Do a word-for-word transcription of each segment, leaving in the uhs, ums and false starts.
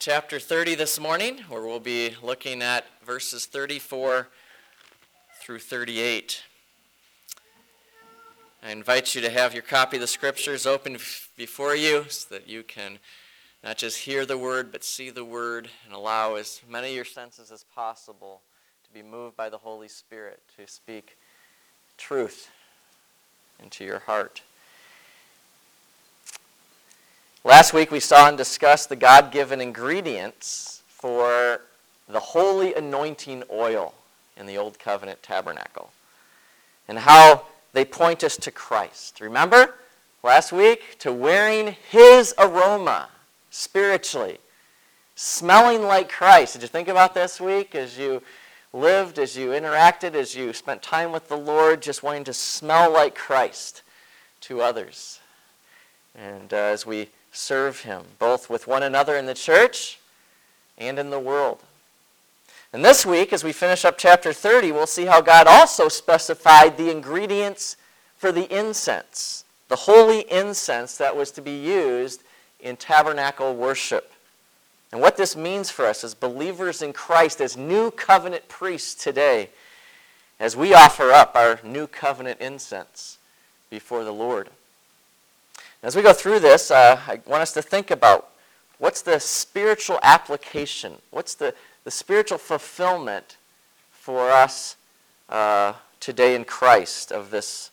chapter thirty this morning, where we'll be looking at verses thirty-four through thirty-eight. I invite you to have your copy of the scriptures open before you so that you can not just hear the word, but see the word and allow as many of your senses as possible to be moved by the Holy Spirit to speak truth into your heart. Last week we saw and discussed the God-given ingredients for the holy anointing oil in the Old Covenant tabernacle and how they point us to Christ. Remember last week? To wearing His aroma spiritually, smelling like Christ. Did you think about this week as you lived, as you interacted, as you spent time with the Lord, just wanting to smell like Christ to others? And uh, as we serve Him, both with one another in the church and in the world. And this week, as we finish up chapter thirty, we'll see how God also specified the ingredients for the incense, the holy incense that was to be used in tabernacle worship. And what this means for us as believers in Christ, as new covenant priests today, as we offer up our new covenant incense before the Lord. As we go through this, uh, I want us to think about what's the spiritual application, what's the, the spiritual fulfillment for us uh, today in Christ of this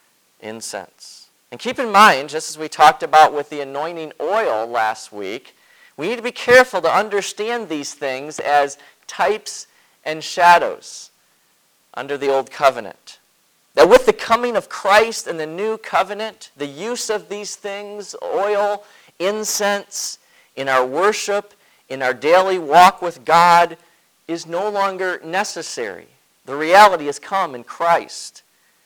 incense. And keep in mind, just as we talked about with the anointing oil last week, we need to be careful to understand these things as types and shadows under the Old Covenant. That with the coming of Christ and the new covenant, the use of these things, oil, incense, in our worship, in our daily walk with God, is no longer necessary. The reality has come in Christ.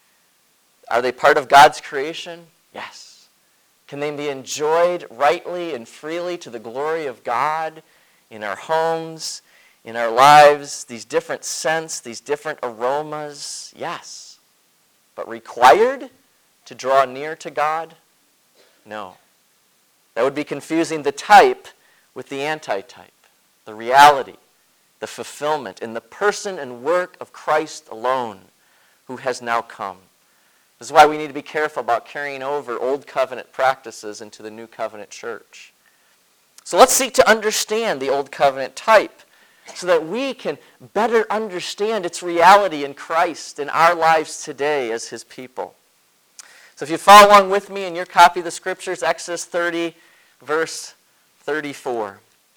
Are they part of God's creation? Yes. Can they be enjoyed rightly and freely to the glory of God in our homes, in our lives, these different scents, these different aromas? Yes. But required to draw near to God? No. That would be confusing the type with the antitype, the reality, the fulfillment in the person and work of Christ alone, who has now come. This is why we need to be careful about carrying over Old Covenant practices into the New Covenant church. So let's seek to understand the Old Covenant type, so that we can better understand its reality in Christ in our lives today as His people. So if you follow along with me in your copy of the Scriptures, Exodus thirty, verse thirty-four.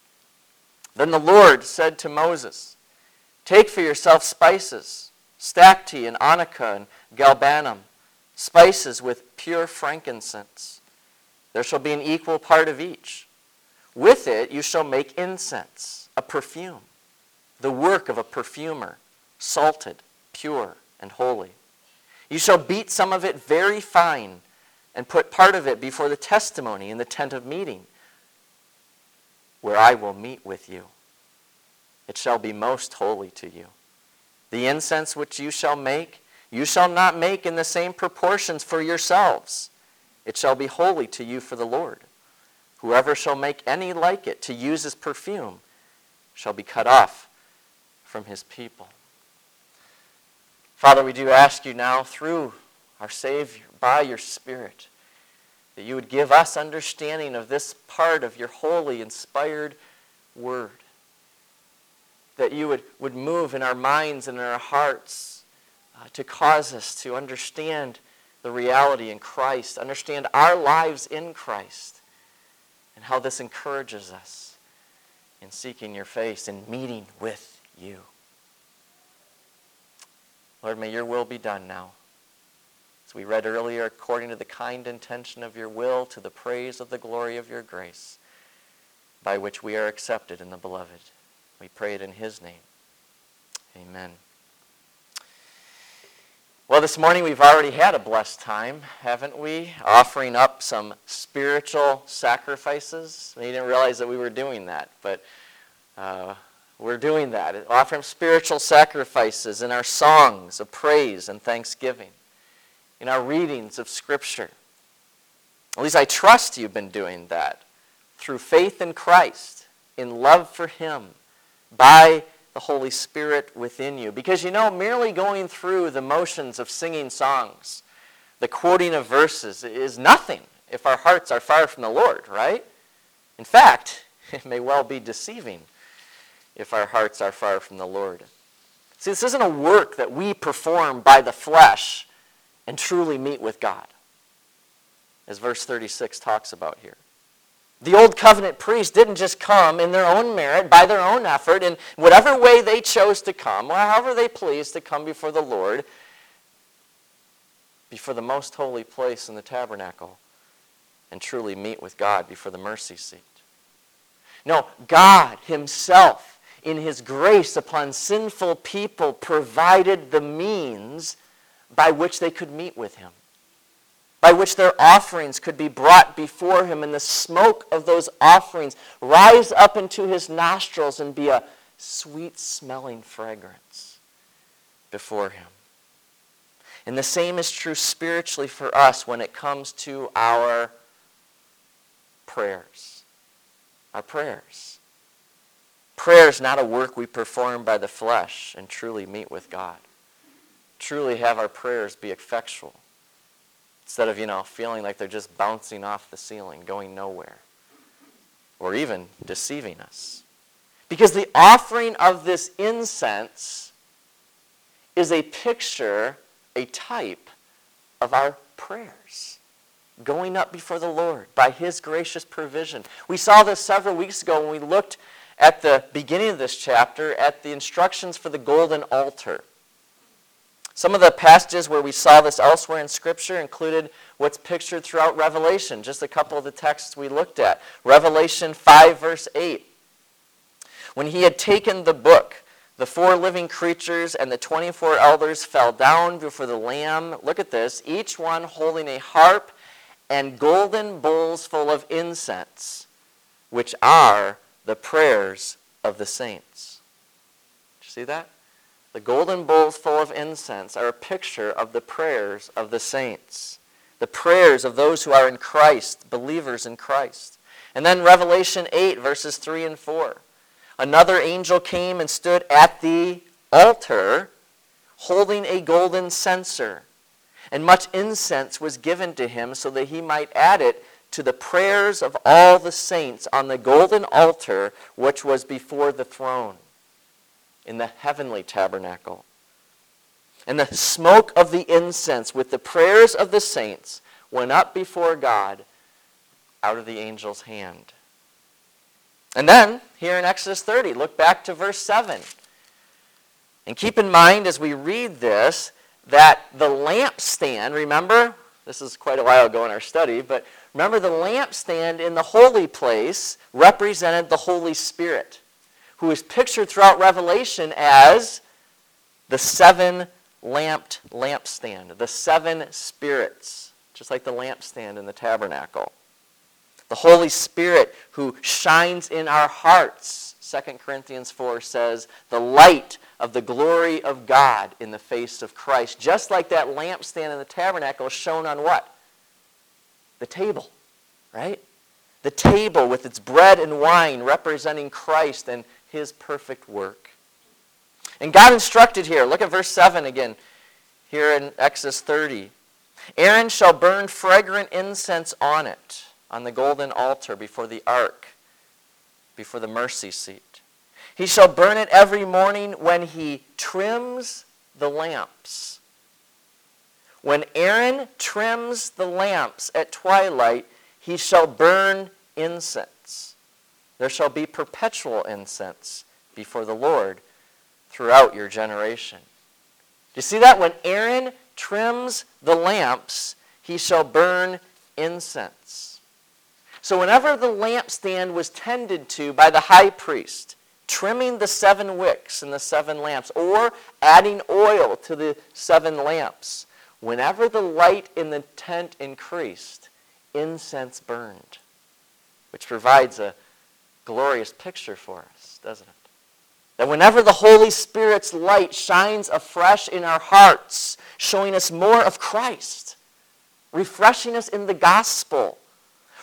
Then the Lord said to Moses, "Take for yourself spices, stacte and onycha and galbanum, spices with pure frankincense. There shall be an equal part of each. With it you shall make incense, a perfume, the work of a perfumer, salted, pure, and holy. You shall beat some of it very fine, and put part of it before the testimony in the tent of meeting, where I will meet with you. It shall be most holy to you. The incense which you shall make, you shall not make in the same proportions for yourselves. It shall be holy to you for the Lord. Whoever shall make any like it to use as perfume shall be cut off from his people." Father, we do ask you now through our Savior, by your Spirit, that you would give us understanding of this part of your holy, inspired word. That you would, would move in our minds and in our hearts uh, to cause us to understand the reality in Christ, understand our lives in Christ, and how this encourages us in seeking your face and meeting with you. Lord, may your will be done now. As we read earlier, according to the kind intention of your will, to the praise of the glory of your grace, by which we are accepted in the beloved. We pray it in his name. Amen. Well, this morning we've already had a blessed time, haven't we? Offering up some spiritual sacrifices. We didn't realize that we were doing that, but uh, we're doing that. Offering spiritual sacrifices in our songs of praise and thanksgiving, in our readings of Scripture. At least I trust you've been doing that through faith in Christ, in love for him by the Holy Spirit within you. Because you know, merely going through the motions of singing songs, the quoting of verses, is nothing if our hearts are far from the Lord, right? In fact, it may well be deceiving if our hearts are far from the Lord. See, this isn't a work that we perform by the flesh and truly meet with God, as verse thirty-six talks about here. The old covenant priests didn't just come in their own merit, by their own effort, in whatever way they chose to come, or however they pleased to come before the Lord, before the most holy place in the tabernacle, and truly meet with God before the mercy seat. No, God himself, in his grace upon sinful people, provided the means by which they could meet with him, by which their offerings could be brought before him, and the smoke of those offerings rise up into his nostrils and be a sweet-smelling fragrance before him. And the same is true spiritually for us when it comes to our prayers. Our prayers. Prayer is not a work we perform by the flesh and truly meet with God. Truly have our prayers be effectual, instead of, you know, feeling like they're just bouncing off the ceiling, going nowhere, or even deceiving us. Because the offering of this incense is a picture, a type of our prayers going up before the Lord by his gracious provision. We saw this several weeks ago when we looked at the beginning of this chapter at the instructions for the golden altar. Some of the passages where we saw this elsewhere in Scripture included what's pictured throughout Revelation, just a couple of the texts we looked at. Revelation five, verse eight. When he had taken the book, the four living creatures and the twenty-four elders fell down before the Lamb. Look at this. Each one holding a harp and golden bowls full of incense, which are the prayers of the saints. Did you see that? The golden bowls full of incense are a picture of the prayers of the saints, the prayers of those who are in Christ, believers in Christ. And then Revelation eight, verses three and four. Another angel came and stood at the altar, holding a golden censer, and much incense was given to him so that he might add it to the prayers of all the saints on the golden altar which was before the throne, in the heavenly tabernacle. And the smoke of the incense with the prayers of the saints went up before God out of the angel's hand. And then, here in Exodus thirty, look back to verse seven. And keep in mind as we read this, that the lampstand, remember, this is quite a while ago in our study, but remember the lampstand in the holy place represented the Holy Spirit, who is pictured throughout Revelation as the seven-lamped lampstand, the seven spirits, just like the lampstand in the tabernacle. The Holy Spirit who shines in our hearts, Second Corinthians four says, the light of the glory of God in the face of Christ. Just like that lampstand in the tabernacle shone on what? The table, right? The table with its bread and wine representing Christ and his perfect work. And God instructed here, look at verse seven again, here in Exodus thirty. Aaron shall burn fragrant incense on it, on the golden altar before the ark, before the mercy seat. He shall burn it every morning when he trims the lamps. When Aaron trims the lamps at twilight, he shall burn incense. There shall be perpetual incense before the Lord throughout your generation. Do you see that? When Aaron trims the lamps, he shall burn incense. So whenever the lampstand was tended to by the high priest, trimming the seven wicks and the seven lamps, or adding oil to the seven lamps, whenever the light in the tent increased, incense burned, which provides a glorious picture for us, doesn't it? That whenever the Holy Spirit's light shines afresh in our hearts, showing us more of Christ, refreshing us in the gospel,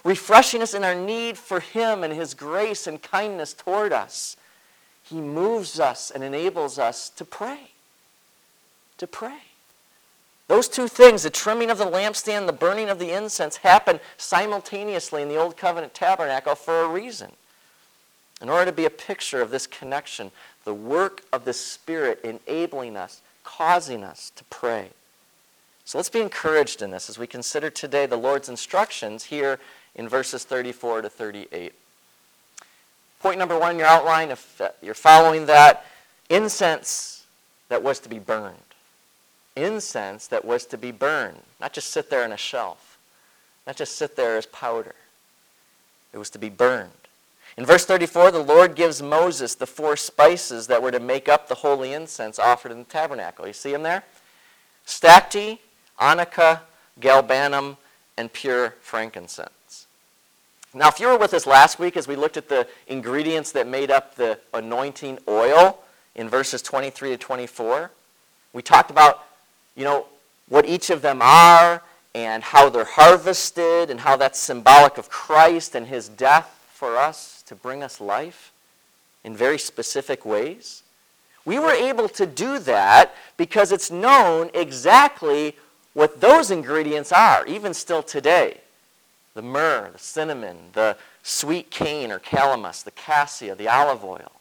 refreshing us in our need for him and his grace and kindness toward us, he moves us and enables us to pray. To pray. Those two things, the trimming of the lampstand, the burning of the incense, happen simultaneously in the Old Covenant tabernacle for a reason. In order to be a picture of this connection, the work of the Spirit enabling us, causing us to pray. So let's be encouraged in this as we consider today the Lord's instructions here in verses thirty-four to thirty-eight. Point number one in your outline, if you're following that, incense that was to be burned. Incense that was to be burned, not just sit there on a shelf, not just sit there as powder. It was to be burned. In verse thirty-four, the Lord gives Moses the four spices that were to make up the holy incense offered in the tabernacle. You see them there? Stacte, onycha, galbanum, and pure frankincense. Now, if you were with us last week as we looked at the ingredients that made up the anointing oil in verses twenty-three to twenty-four, we talked about, you know, what each of them are and how they're harvested and how that's symbolic of Christ and his death for us to bring us life in very specific ways. We were able to do that because it's known exactly what those ingredients are, even still today. The myrrh, the cinnamon, the sweet cane or calamus, the cassia, the olive oil.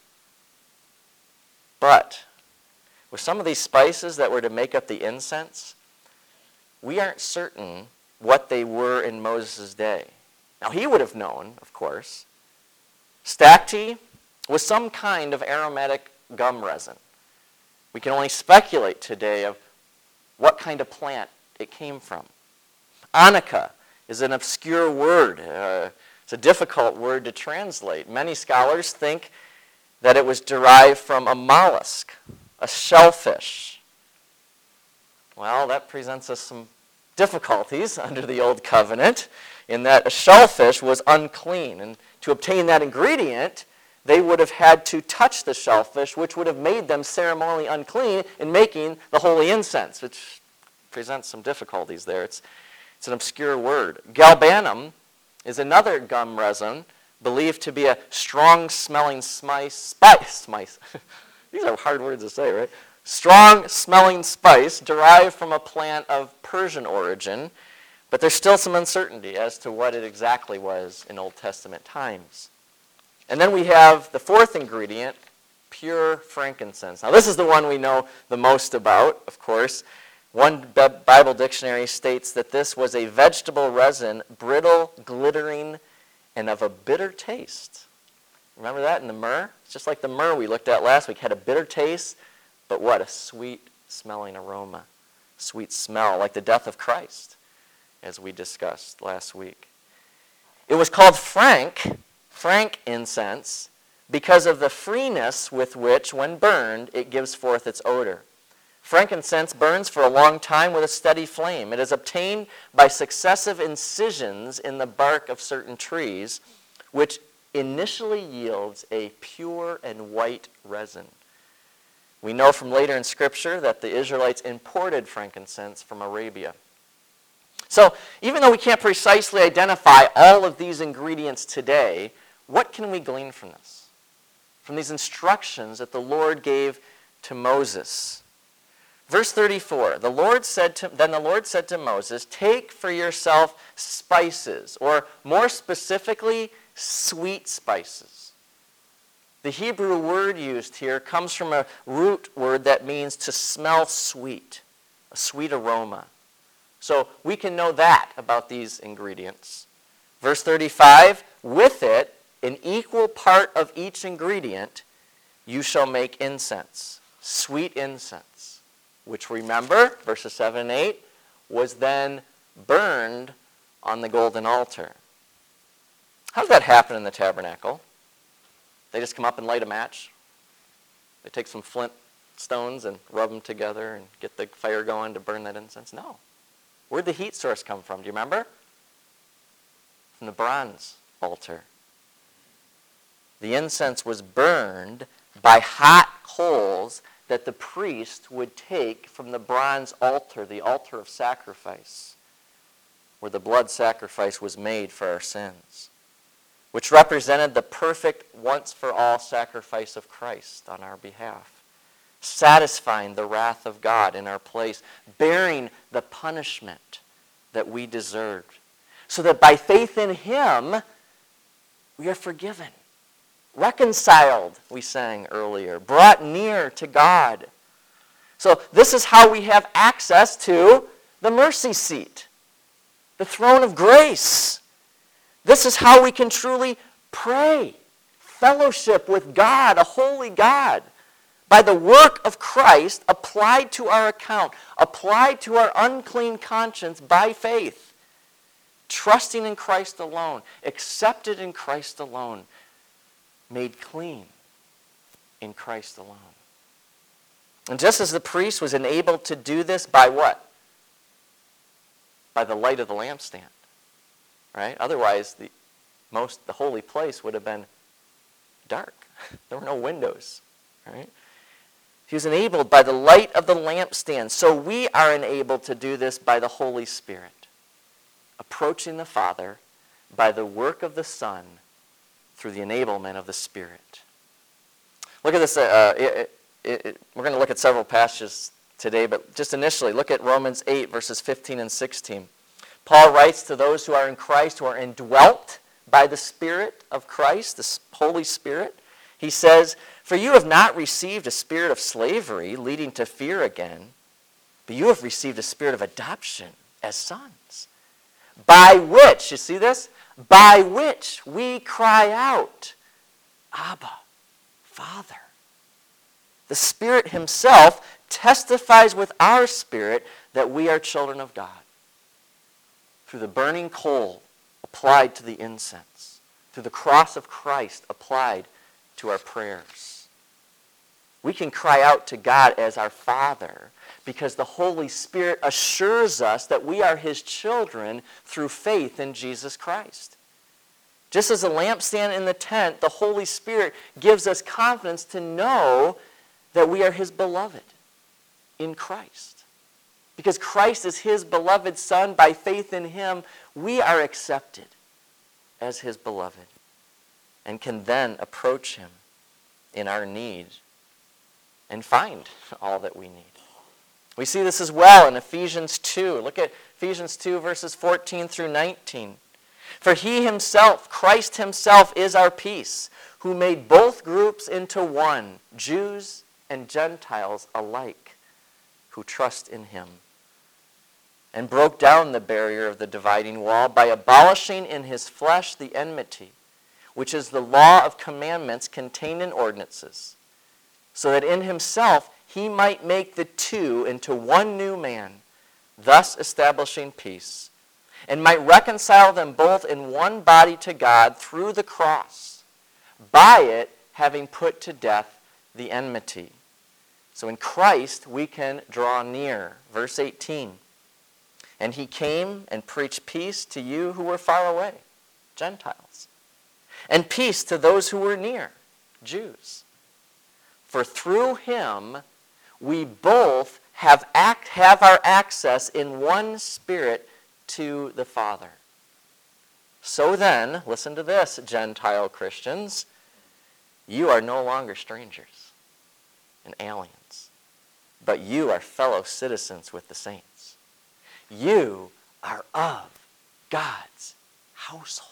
But with some of these spices that were to make up the incense, we aren't certain what they were in Moses' day. Now, he would have known, of course. Stacte was some kind of aromatic gum resin. We can only speculate today of what kind of plant it came from. Onycha is an obscure word. Uh, it's a difficult word to translate. Many scholars think that it was derived from a mollusk, a shellfish. Well, that presents us some difficulties under the Old Covenant in that a shellfish was unclean. And to obtain that ingredient, they would have had to touch the shellfish, which would have made them ceremonially unclean in making the holy incense, which presents some difficulties there. It's, it's an obscure word. Galbanum is another gum resin believed to be a strong-smelling spice. Spice. spice. These are hard words to say, right? Strong-smelling spice derived from a plant of Persian origin, but there's still some uncertainty as to what it exactly was in Old Testament times. And then we have the fourth ingredient, pure frankincense. Now, this is the one we know the most about, of course. One Bible dictionary states that this was a vegetable resin, brittle, glittering, and of a bitter taste. Remember that in the myrrh? It's just like the myrrh we looked at last week. Had a bitter taste, but what? A sweet-smelling aroma. Sweet smell, like the death of Christ, as we discussed last week. It was called frank, frank incense, because of the freeness with which, when burned, it gives forth its odor. Frankincense burns for a long time with a steady flame. It is obtained by successive incisions in the bark of certain trees, which initially yields a pure and white resin. We know from later in Scripture that the Israelites imported frankincense from Arabia. So, even though we can't precisely identify all of these ingredients today, what can we glean from this? From these instructions that the Lord gave to Moses. Verse thirty-four, the Lord said to, then the Lord said to Moses, take for yourself spices, or more specifically, sweet spices. The Hebrew word used here comes from a root word that means to smell sweet, a sweet aroma. So we can know that about these ingredients. Verse thirty-five, with it, an equal part of each ingredient, you shall make incense, sweet incense, which remember, verses seven and eight, was then burned on the golden altar. How does that happen in the tabernacle? They just come up and light a match. They take some flint stones and rub them together and get the fire going to burn that incense? No. Where'd the heat source come from? Do you remember? From the bronze altar. The incense was burned by hot coals that the priest would take from the bronze altar, the altar of sacrifice. where the blood sacrifice was made for our sins, which represented the perfect once-for-all sacrifice of Christ on our behalf, satisfying the wrath of God in our place, bearing the punishment that we deserved, so that by faith in him, we are forgiven, reconciled, we sang earlier, brought near to God. So this is how we have access to the mercy seat, the throne of grace. This is how we can truly pray, fellowship with God, a holy God, by the work of Christ applied to our account, applied to our unclean conscience by faith, trusting in Christ alone, accepted in Christ alone, made clean in Christ alone. And just as the priest was enabled to do this by what? By the light of the lampstand, right? Otherwise, the most the holy place would have been dark. There were no windows, right? He was enabled by the light of the lampstand. So we are enabled to do this by the Holy Spirit, approaching the Father by the work of the Son through the enablement of the Spirit. Look at this. Uh, it, it, it, we're going to look at several passages today, but just initially, look at Romans eight, verses fifteen and sixteen. Paul writes to those who are in Christ, who are indwelt by the Spirit of Christ, the Holy Spirit. He says, "For you have not received a spirit of slavery leading to fear again, but you have received a spirit of adoption as sons, by which," you see this? "By which we cry out, Abba, Father." The Spirit himself testifies with our spirit that we are children of God. Through the burning coal applied to the incense, through the cross of Christ applied to our prayers. We can cry out to God as our Father because the Holy Spirit assures us that we are his children through faith in Jesus Christ. Just as a lampstand in the tent, the Holy Spirit gives us confidence to know that we are his beloved in Christ. Because Christ is his beloved Son, by faith in him, we are accepted as his beloved and can then approach him in our need and find all that we need. We see this as well in Ephesians two. Look at Ephesians two, verses fourteen through nineteen. "For he himself, Christ himself, is our peace, who made both groups into one, Jews and Gentiles alike, who trust in him, and broke down the barrier of the dividing wall by abolishing in his flesh the enmity, which is the law of commandments contained in ordinances, so that in himself he might make the two into one new man, thus establishing peace, and might reconcile them both in one body to God through the cross, by it having put to death the enmity." So in Christ we can draw near. Verse eighteen. "And he came and preached peace to you who were far away, Gentiles, and peace to those who were near, Jews. For through him we both have, act, have our access in one Spirit to the Father. So then," listen to this, Gentile Christians, "you are no longer strangers and aliens, but you are fellow citizens with the saints. You are of God's household."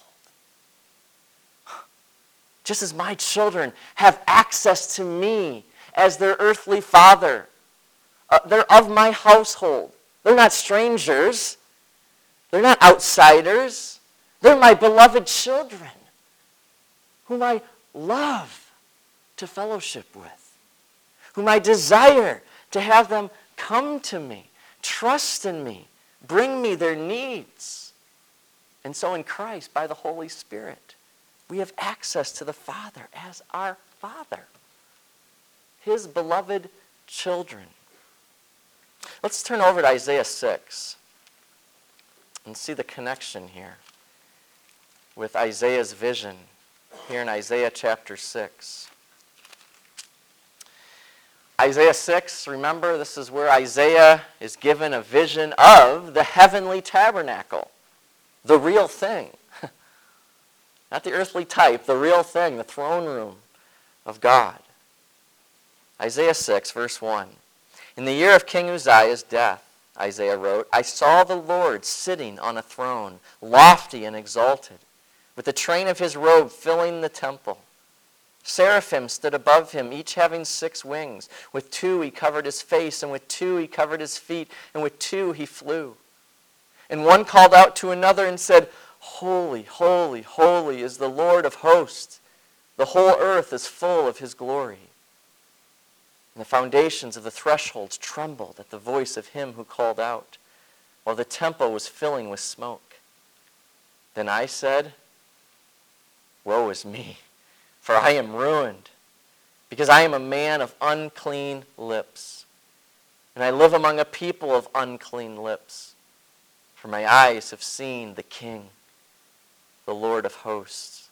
Just as my children have access to me as their earthly father, uh, they're of my household. They're not strangers. They're not outsiders. They're my beloved children, whom I love to fellowship with, whom I desire to have them come to me, trust in me, bring me their needs. And so in Christ, by the Holy Spirit, we have access to the Father as our Father, his beloved children. Let's turn over to Isaiah six and see the connection here with Isaiah's vision here in Isaiah chapter six. Isaiah six, remember, this is where Isaiah is given a vision of the heavenly tabernacle the real thing. Not the earthly type, the real thing, the throne room of God. Isaiah six, verse one. In the year of King Uzziah's death, Isaiah wrote, I saw the Lord sitting on a throne, lofty and exalted, with the train of his robe filling the temple. Seraphim stood above him, each having six wings. With two he covered his face, and with two he covered his feet, and with two he flew. And one called out to another and said, Holy, holy, holy is the Lord of hosts. The whole earth is full of his glory. And the foundations of the thresholds trembled at the voice of him who called out, while the temple was filling with smoke. Then I said, Woe is me, for I am ruined, because I am a man of unclean lips, and I live among a people of unclean lips. For my eyes have seen the King, the Lord of hosts.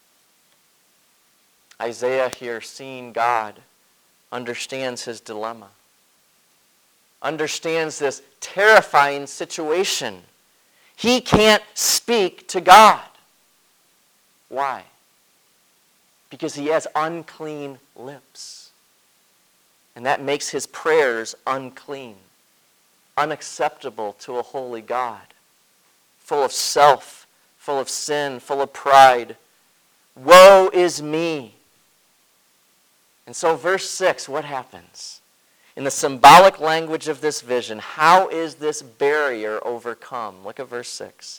Isaiah here, seeing God, understands his dilemma, understands this terrifying situation. He can't speak to God. Why? Because he has unclean lips. And that makes his prayers unclean, unacceptable to a holy God, full of self, full of sin, full of pride. Woe is me. And so verse six, what happens? In the symbolic language of this vision, how is this barrier overcome? Look at verse six.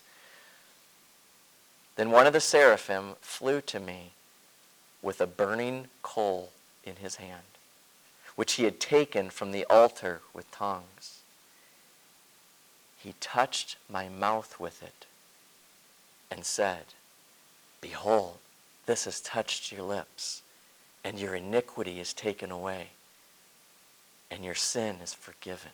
Then one of the seraphim flew to me with a burning coal in his hand, which he had taken from the altar with tongs. He touched my mouth with it and said, Behold, this has touched your lips, and your iniquity is taken away, and your sin is forgiven.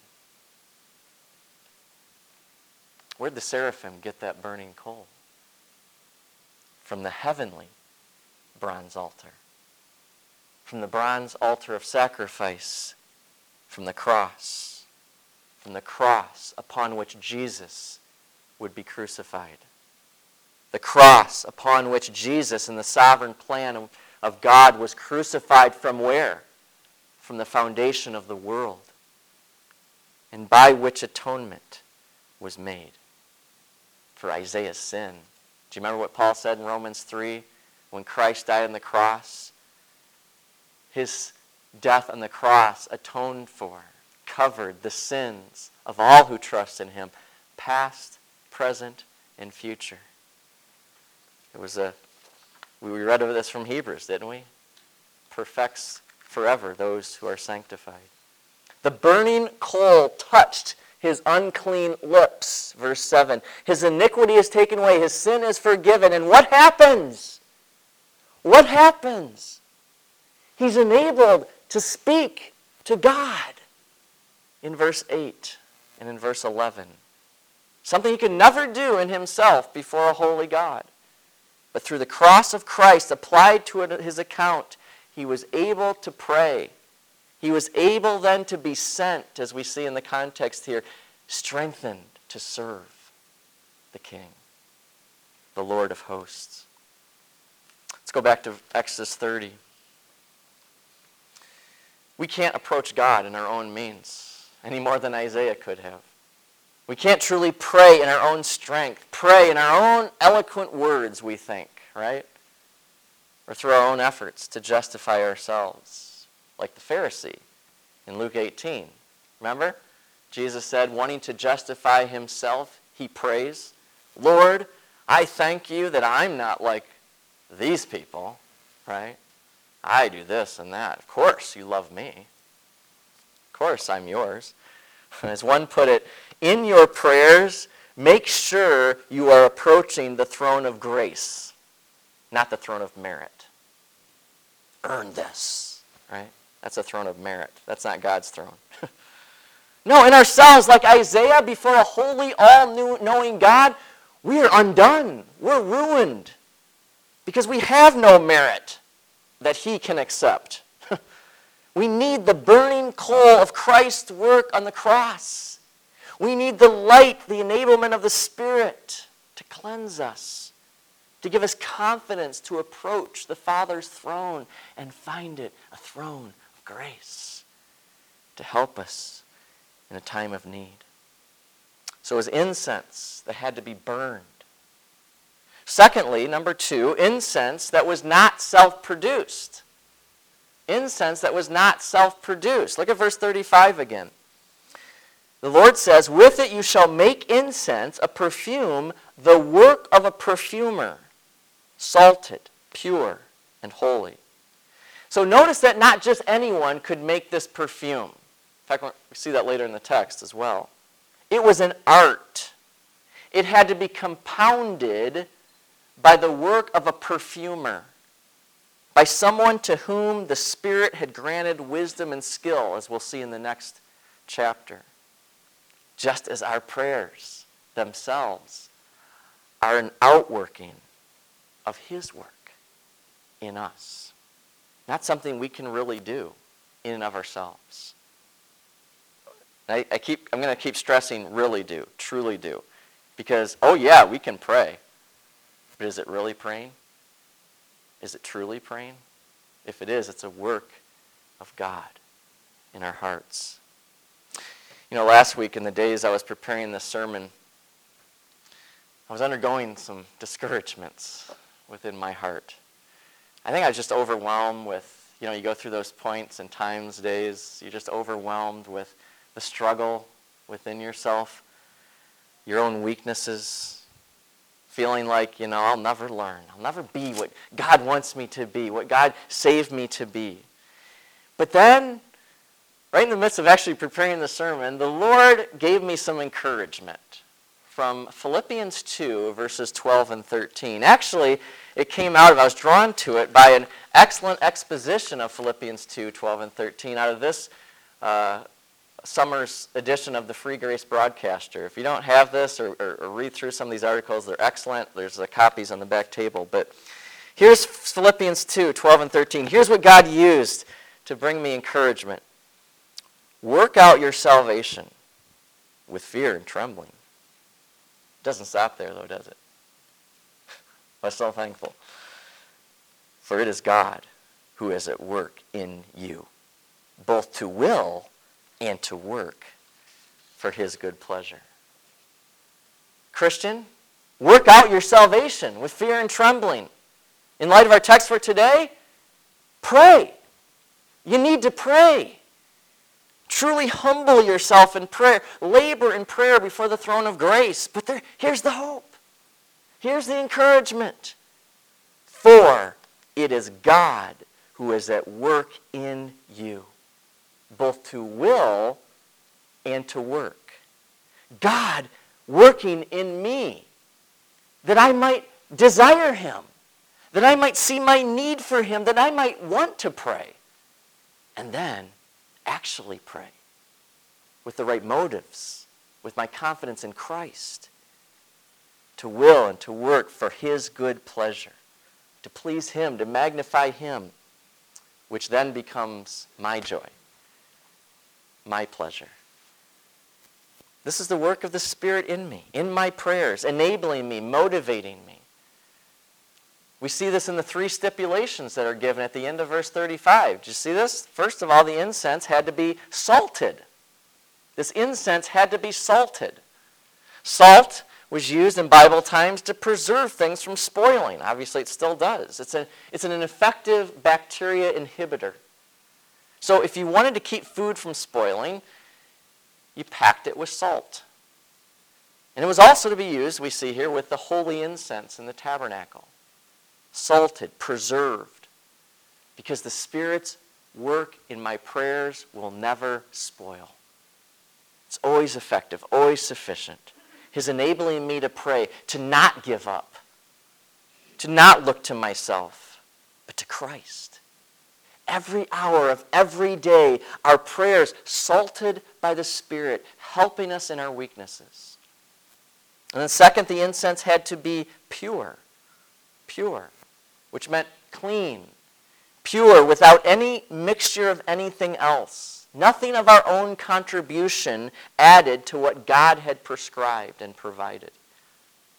Where'd the seraphim get that burning coal? From the heavenly bronze altar. From the bronze altar of sacrifice. From the cross. From the cross upon which Jesus would be crucified. The cross upon which Jesus, in the sovereign plan of God, was crucified from where? From the foundation of the world. And by which atonement was made for Isaiah's sin. Do you remember what Paul said in Romans three? When Christ died on the cross, his death on the cross atoned for, covered the sins of all who trust in him, past, present, and future. It was a, we read of this from Hebrews, didn't we? Perfects forever those who are sanctified. The burning coal touched his unclean lips, verse seven. His iniquity is taken away, his sin is forgiven. And what happens? What happens? He's enabled to speak to God in verse eight and in verse eleven. Something he could never do in himself before a holy God. But through the cross of Christ applied to his account, he was able to pray. He was able then to be sent, as we see in the context here, strengthened to serve the King, the Lord of hosts. Let's go back to Exodus thirty. We can't approach God in our own means any more than Isaiah could have. We can't truly pray in our own strength, pray in our own eloquent words, we think, right? Or through our own efforts to justify ourselves, like the Pharisee in Luke eighteen. Remember? Jesus said, wanting to justify himself, he prays, Lord, I thank you that I'm not like these people, right? I do this and that. Of course you love me. Of course I'm yours. As one put it, in your prayers, make sure you are approaching the throne of grace, not the throne of merit. Earn this, right? That's a throne of merit. That's not God's throne. No, in ourselves, like Isaiah, before a holy, all-knowing God, we are undone. We're ruined because we have no merit that he can accept. We need the burning coal of Christ's work on the cross. We need the light, the enablement of the Spirit. to cleanse us, to give us confidence to approach the Father's throne and find it a throne of grace to help us in a time of need. So it was incense that had to be burned. Secondly, number two, incense that was not self-produced. Incense that was not self-produced. Look at verse thirty-five again. The Lord says, with it you shall make incense, a perfume, the work of a perfumer, salted, pure, and holy. So notice that not just anyone could make this perfume. In fact, we see that later in the text as well. It was an art. It had to be compounded by the work of a perfumer, by someone to whom the Spirit had granted wisdom and skill, as we'll see in the next chapter. Just as our prayers themselves are an outworking of His work in us. Not something we can really do in and of ourselves. I, I keep, I'm going to keep stressing really do, truly do. Because, oh yeah, we can pray. But is it really praying? Is it truly praying? If it is, it's a work of God in our hearts. You know, last week in the days I was preparing this sermon, I was undergoing some discouragements within my heart. I think I was just overwhelmed with, you know, you go through those points and times, days, you're just overwhelmed with the struggle within yourself, your own weaknesses, feeling like, you know, I'll never learn. I'll never be what God wants me to be, what God saved me to be. But then, right in the midst of actually preparing the sermon, the Lord gave me some encouragement from Philippians two, verses twelve and thirteen. Actually, it came out of, I was drawn to it by an excellent exposition of Philippians two, twelve and thirteen out of this uh, summer's edition of the Free Grace Broadcaster. If you don't have this or, or, or read through some of these articles, they're excellent. There's the copies on the back table. But here's Philippians two, twelve and thirteen. Here's what God used to bring me encouragement. Work out your salvation with fear and trembling. It doesn't stop there, though, does it? I'm so thankful. For it is God who is at work in you, both to will and to work for His good pleasure. Christian, work out your salvation with fear and trembling. In light of our text for today, pray. You need to pray. Truly humble yourself in prayer. Labor in prayer before the throne of grace. But there, here's the hope. Here's the encouragement. For it is God who is at work in you, both to will and to work. God working in me, that I might desire Him, that I might see my need for Him, that I might want to pray, and then actually pray with the right motives, with my confidence in Christ, to will and to work for His good pleasure, to please Him, to magnify Him, which then becomes my joy, my pleasure. This is the work of the Spirit in me, in my prayers, enabling me, motivating me. We see this in the three stipulations that are given at the end of verse thirty-five. Did you see this? First of all, the incense had to be salted. This incense had to be salted. Salt was used in Bible times to preserve things from spoiling. Obviously, it still does. It's, a, it's an effective bacteria inhibitor. So if you wanted to keep food from spoiling, you packed it with salt. And it was also to be used, we see here, with the holy incense in the tabernacle. Salted, preserved, because the Spirit's work in my prayers will never spoil. It's always effective, always sufficient. His enabling me to pray, to not give up, to not look to myself, but to Christ. Every hour of every day, our prayers salted by the Spirit, helping us in our weaknesses. And then second, the incense had to be pure. Pure. Which meant clean, pure, without any mixture of anything else. Nothing of our own contribution added to what God had prescribed and provided.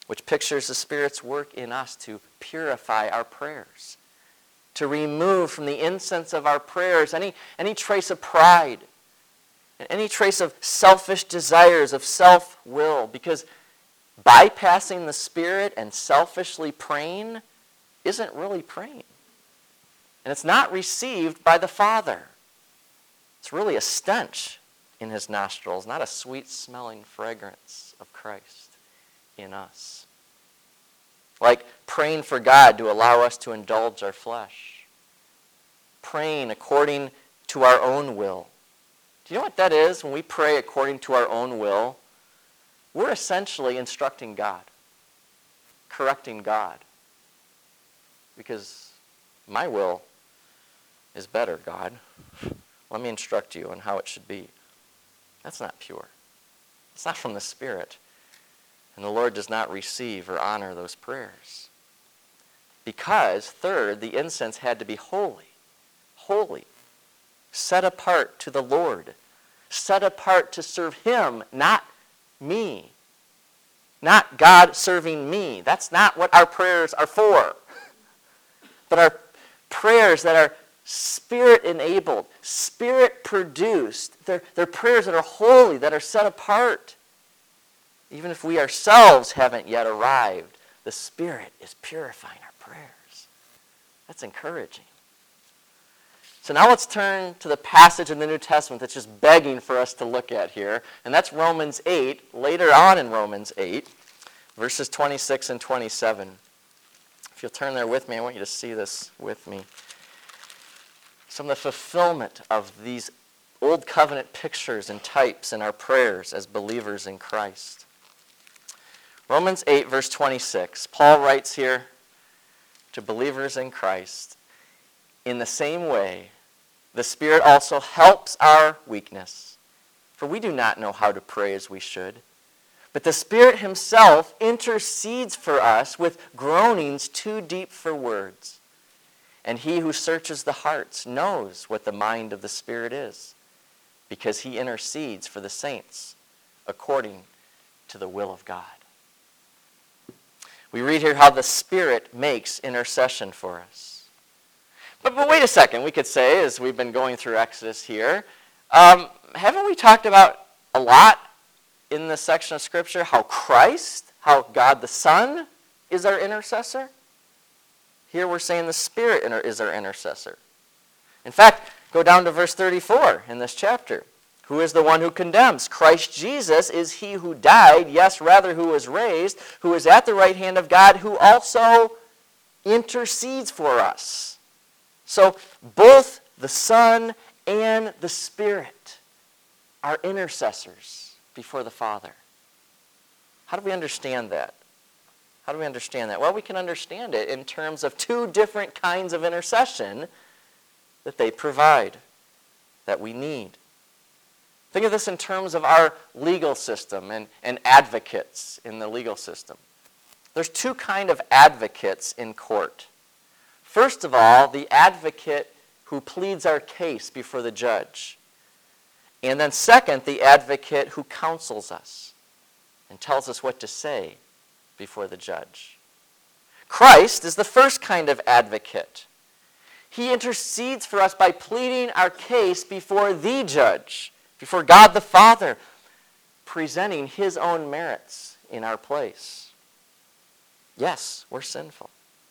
which pictures the Spirit's work in us to purify our prayers, to remove from the incense of our prayers any, any trace of pride, and any trace of selfish desires, of self-will, because bypassing the Spirit and selfishly praying isn't really praying. And it's not received by the Father. It's really a stench in his nostrils, not a sweet-smelling fragrance of Christ in us. Like praying for God to allow us to indulge our flesh. Praying according to our own will. Do you know what that is? When we pray according to our own will, we're essentially instructing God, correcting God. Because my will is better, God. Let me instruct you on how it should be. That's not pure. It's not from the Spirit. And the Lord does not receive or honor those prayers. Because, third, the incense had to be holy. Holy. Set apart to the Lord. Set apart to serve Him, not me. Not God serving me. That's not what our prayers are for. But our prayers that are Spirit-enabled, Spirit-produced. They're, they're prayers that are holy, that are set apart. Even if we ourselves haven't yet arrived, the Spirit is purifying our prayers. That's encouraging. So now let's turn to the passage in the New Testament that's just begging for us to look at here. And that's Romans eight, later on in Romans eight, verses twenty-six and twenty-seven. If you'll turn there with me, I want you to see this with me. Some of the fulfillment of these Old Covenant pictures and types in our prayers as believers in Christ. Romans eight, verse twenty-six. Paul writes here to believers in Christ, in the same way, the Spirit also helps our weakness, for we do not know how to pray as we should. But the Spirit Himself intercedes for us with groanings too deep for words. And He who searches the hearts knows what the mind of the Spirit is, because He intercedes for the saints according to the will of God. We read here how the Spirit makes intercession for us. But, but wait a second, we could say, as we've been going through Exodus here, um, haven't we talked about a lot in this section of Scripture how Christ, how God the Son is our intercessor? Here we're saying the Spirit is our intercessor. In fact, go down to verse thirty-four in this chapter. Who is the one who condemns? Christ Jesus is He who died, yes, rather who was raised, who is at the right hand of God, who also intercedes for us. So both the Son and the Spirit are intercessors before the Father. How do we understand that? How do we understand that? Well, we can understand it in terms of two different kinds of intercession that they provide, that we need. Think of this in terms of our legal system and, and advocates in the legal system. There's two kinds of advocates in court. First of all, the advocate who pleads our case before the judge. And then second, the advocate who counsels us and tells us what to say before the judge. Christ is the first kind of advocate. He intercedes for us by pleading our case before the judge, before God the Father, presenting His own merits in our place. Yes, we're sinful.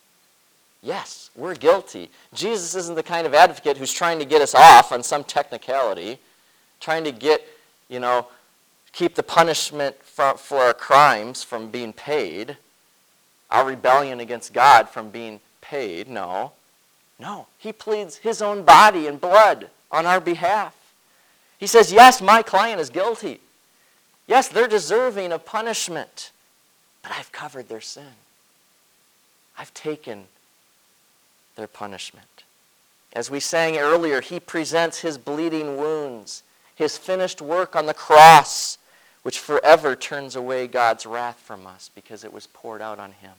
Yes, we're guilty. Jesus isn't the kind of advocate who's trying to get us off on some technicality, trying to get, you know, keep the punishment for, for our crimes from being paid, our rebellion against God from being paid. No. No. He pleads His own body and blood on our behalf. He says, yes, my client is guilty. Yes, they're deserving of punishment, but I've covered their sin. I've taken their punishment. As we sang earlier, He presents His bleeding wounds, His finished work on the cross, which forever turns away God's wrath from us because it was poured out on Him.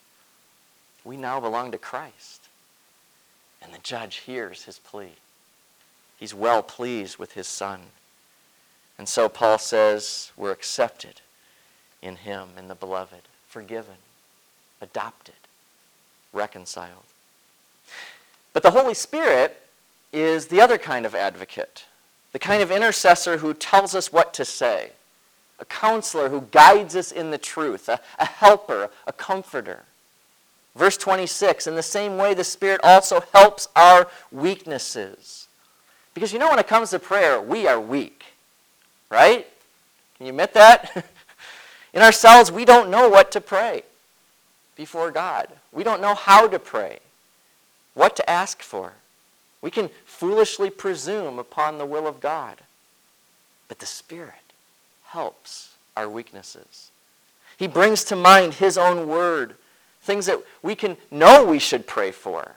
We now belong to Christ, and the judge hears His plea. He's well pleased with His Son. And so Paul says we're accepted in Him, in the Beloved. forgiven, adopted, reconciled. But the Holy Spirit is the other kind of advocate, the kind of intercessor who tells us what to say, a counselor who guides us in the truth, a, a helper, a comforter. Verse twenty-six, in the same way the Spirit also helps our weaknesses. Because you know when it comes to prayer, we are weak, right? Can you admit that? In ourselves, we don't know what to pray before God. We don't know how to pray, what to ask for. We can foolishly presume upon the will of God. But the Spirit helps our weaknesses. He brings to mind His own word, things that we can know we should pray for,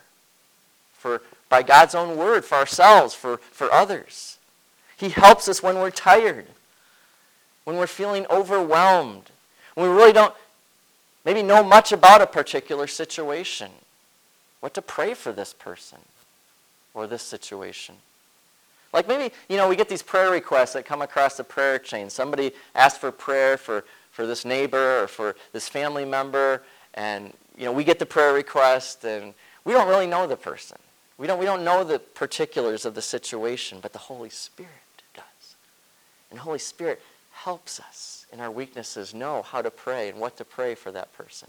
for by God's own word, for ourselves, for, for others. He helps us when we're tired, when we're feeling overwhelmed, when we really don't maybe know much about a particular situation, what to pray for this person or this situation. Like maybe, you know, we get these prayer requests that come across the prayer chain. Somebody asks for prayer for, for this neighbor or for this family member, and, you know, we get the prayer request, and we don't really know the person. We don't, we don't know the particulars of the situation, but the Holy Spirit does. And the Holy Spirit helps us in our weaknesses know how to pray and what to pray for that person.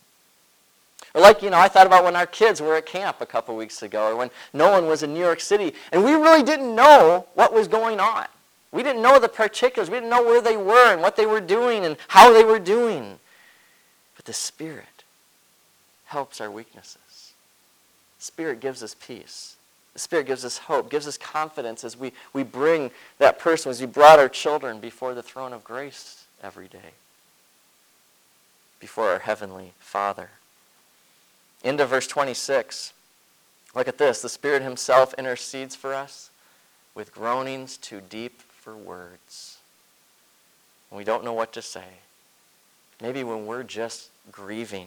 Or like, you know, I thought about when our kids were at camp a couple weeks ago, or when Nolan was in New York City, and we really didn't know what was going on. We didn't know the particulars. We didn't know where they were and what they were doing and how they were doing. But the Spirit helps our weaknesses. The Spirit gives us peace. The Spirit gives us hope, gives us confidence as we, we bring that person, as we brought our children before the throne of grace every day, before our Heavenly Father. Into verse twenty-six. Look at this. The Spirit Himself intercedes for us with groanings too deep for words. When we don't know what to say. Maybe when we're just grieving.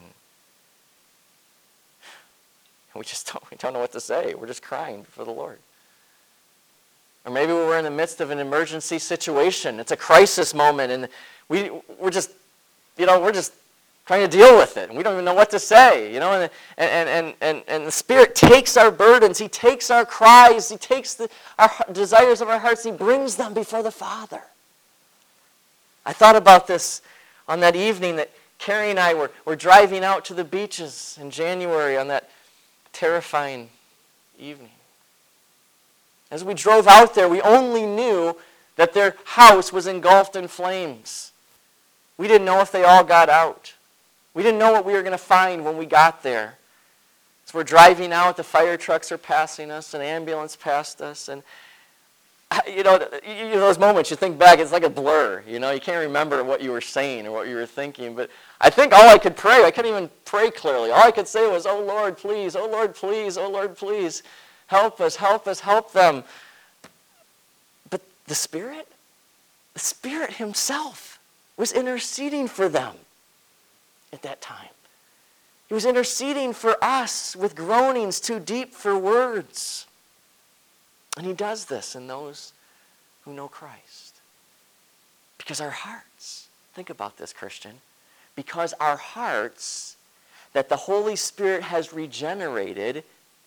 We just don't, we don't know what to say. We're just crying for the Lord. Or maybe we're in the midst of an emergency situation. It's a crisis moment, and we, we're just, you know, we're just trying to deal with it, and we don't even know what to say, you know, and, and, and, and, and the Spirit takes our burdens, He takes our cries, He takes the, our desires of our hearts, He brings them before the Father. I thought about this on that evening that Carrie and I were, were driving out to the beaches in January on that terrifying evening. As we drove out there, we only knew that their house was engulfed in flames. We didn't know if they all got out. We didn't know what we were going to find when we got there. As we're driving out, the fire trucks are passing us, an ambulance passed us, and you know, you know, those moments you think back, it's like a blur. You know, you can't remember what you were saying or what you were thinking. But I think all I could pray, I couldn't even pray clearly. All I could say was, "Oh Lord, please! Oh Lord, please! Oh Lord, please! Help us! Help us! Help them!" But the Spirit, the Spirit Himself was interceding for them at that time. He was interceding for us with groanings too deep for words. And He does this in those who know Christ. Because our hearts, think about this, Christian, because our hearts that the Holy Spirit has regenerated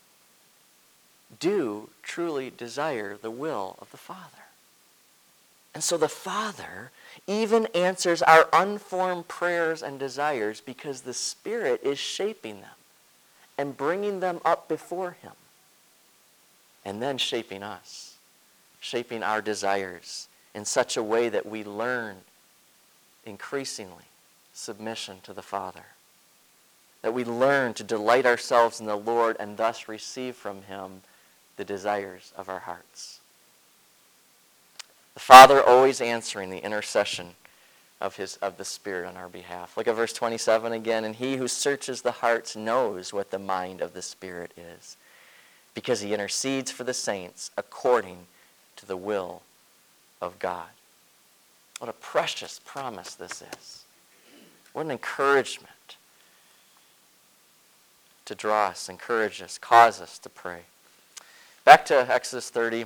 do truly desire the will of the Father. And so the Father even answers our unformed prayers and desires because the Spirit is shaping them and bringing them up before Him. And then shaping us, shaping our desires in such a way that we learn increasingly submission to the Father. That we learn to delight ourselves in the Lord and thus receive from Him the desires of our hearts. The Father always answering the intercession of his of the Spirit on our behalf. Look at verse twenty-seven again. And He who searches the hearts knows what the mind of the Spirit is, because He intercedes for the saints according to the will of God. What a precious promise this is. What an encouragement to draw us, encourage us, cause us to pray. Back to Exodus thirty.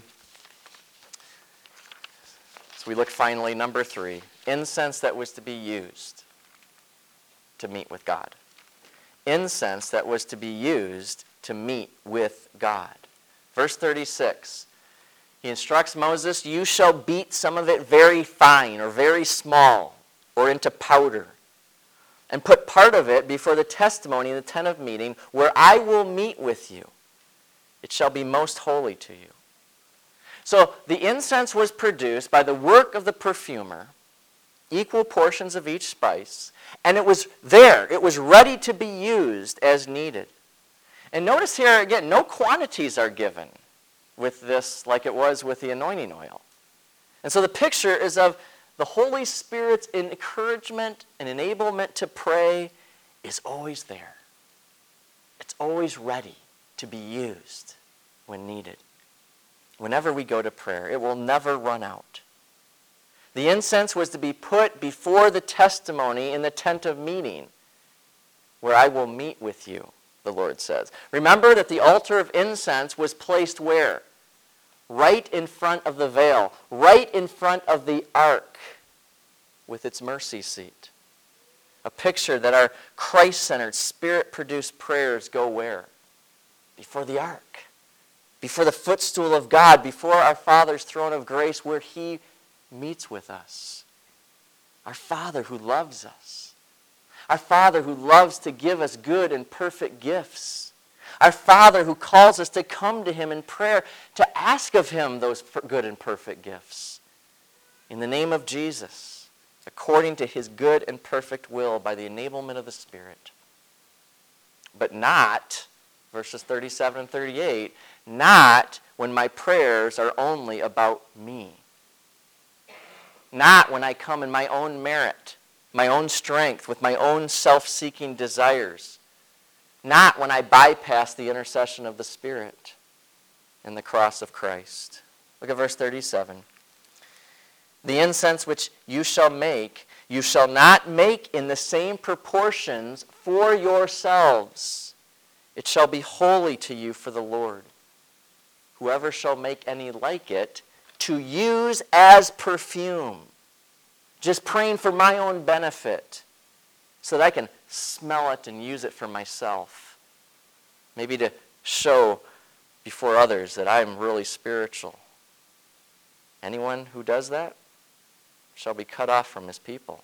So we look finally, number three, incense that was to be used. to meet with God. Incense that was to be used to meet with God. Verse thirty-six, he instructs Moses, you shall beat some of it very fine or very small or into powder, and put part of it before the testimony in the tent of meeting, where I will meet with you. It shall be most holy to you. So the incense was produced by the work of the perfumer, equal portions of each spice, and it was there. It was ready to be used as needed. And notice here again, no quantities are given with this like it was with the anointing oil. And so the picture is of the Holy Spirit's encouragement and enablement to pray is always there. It's always ready to be used when needed. Whenever we go to prayer, it will never run out. The incense was to be put before the testimony in the tent of meeting, where I will meet with you, the Lord says. Remember that the altar of incense was placed where? Right in front of the veil, right in front of the ark with its mercy seat. A picture that our Christ-centered, Spirit-produced prayers go where? Before the ark, before the footstool of God, before our Father's throne of grace where He meets with us. Our Father who loves us. Our Father who loves to give us good and perfect gifts. Our Father who calls us to come to Him in prayer, to ask of Him those good and perfect gifts. In the name of Jesus, according to His good and perfect will, by the enablement of the Spirit. But not, verses thirty-seven and thirty-eight, not when my prayers are only about me. Not when I come in my own merit, my own strength, with my own self-seeking desires. Not when I bypass the intercession of the Spirit and the cross of Christ. Look at verse thirty-seven. The incense which you shall make, you shall not make in the same proportions for yourselves. It shall be holy to you for the Lord. Whoever shall make any like it, to use as perfume. Just praying for my own benefit so that I can smell it and use it for myself. Maybe to show before others that I'm really spiritual. Anyone who does that shall be cut off from his people.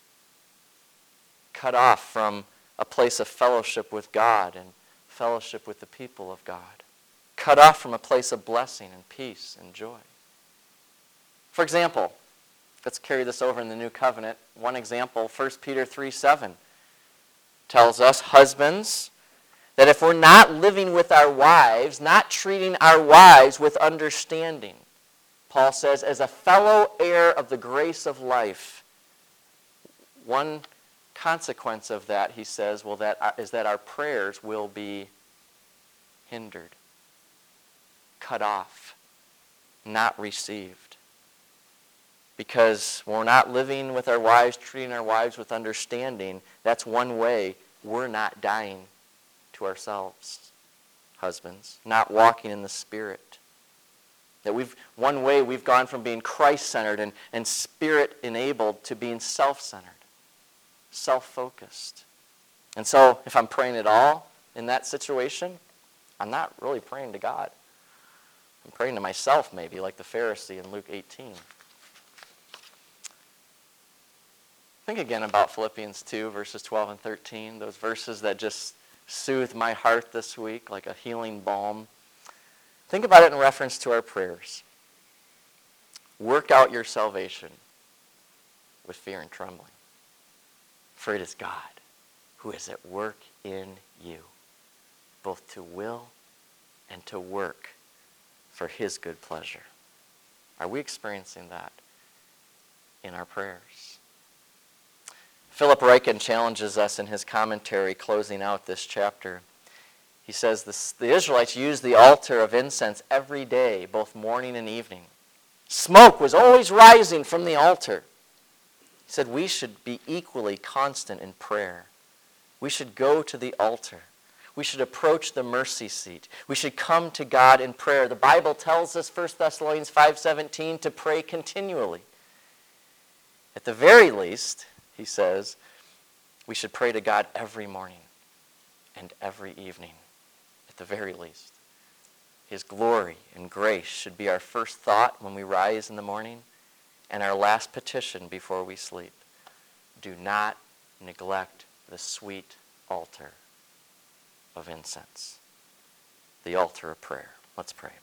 Cut off from a place of fellowship with God and fellowship with the people of God. Cut off from a place of blessing and peace and joy. For example, let's carry this over in the New Covenant. One example, First Peter three seven tells us, husbands, that if we're not living with our wives, not treating our wives with understanding, Paul says, as a fellow heir of the grace of life, one consequence of that, he says, well, that is that our prayers will be hindered, cut off, not received. Because when we're not living with our wives, treating our wives with understanding, that's one way we're not dying to ourselves, husbands, not walking in the Spirit. That we've one way we've gone from being Christ-centered and, and Spirit-enabled to being self-centered, self-focused. And so if I'm praying at all in that situation, I'm not really praying to God. I'm praying to myself maybe, like the Pharisee in Luke eighteen. Think again about Philippians two, verses twelve and thirteen, those verses that just soothed my heart this week like a healing balm. Think about it in reference to our prayers. Work out your salvation with fear and trembling. For it is God who is at work in you, both to will and to work for His good pleasure. Are we experiencing that in our prayers? Philip Ryken challenges us in his commentary closing out this chapter. He says this, the Israelites used the altar of incense every day, both morning and evening. Smoke was always rising from the altar. He said we should be equally constant in prayer. We should go to the altar. We should approach the mercy seat. We should come to God in prayer. The Bible tells us, First Thessalonians five seventeen, to pray continually. At the very least, he says, We should pray to God every morning and every evening, at the very least. His glory and grace should be our first thought when we rise in the morning and our last petition before we sleep. Do not neglect the sweet altar of incense, the altar of prayer. Let's pray.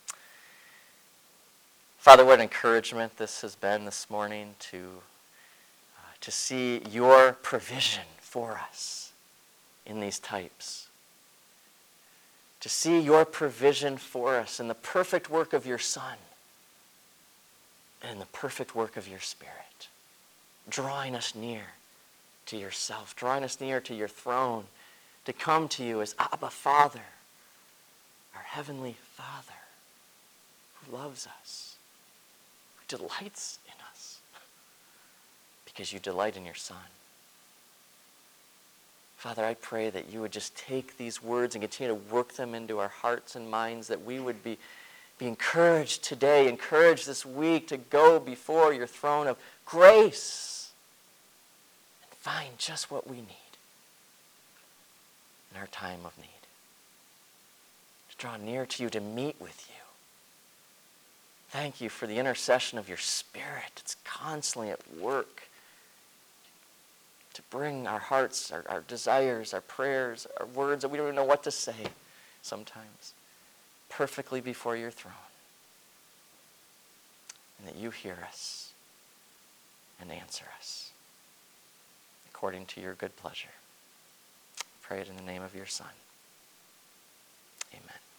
Father, what encouragement this has been this morning to, uh, to see your provision for us in these types. To see your provision for us in the perfect work of your Son and in the perfect work of your Spirit, drawing us near to yourself, drawing us near to your throne, to come to you as Abba Father, our Heavenly Father, who loves us, who delights in us, because you delight in your Son. Father, I pray that you would just take these words and continue to work them into our hearts and minds, that we would be, be encouraged today, encouraged this week to go before your throne of grace and find just what we need in our time of need. To draw near to you, to meet with you. Thank you for the intercession of your Spirit. It's constantly at work to bring our hearts, our, our desires, our prayers, our words that we don't even know what to say sometimes, perfectly before your throne. And that you hear us and answer us according to your good pleasure. Pray it in the name of your Son. Amen.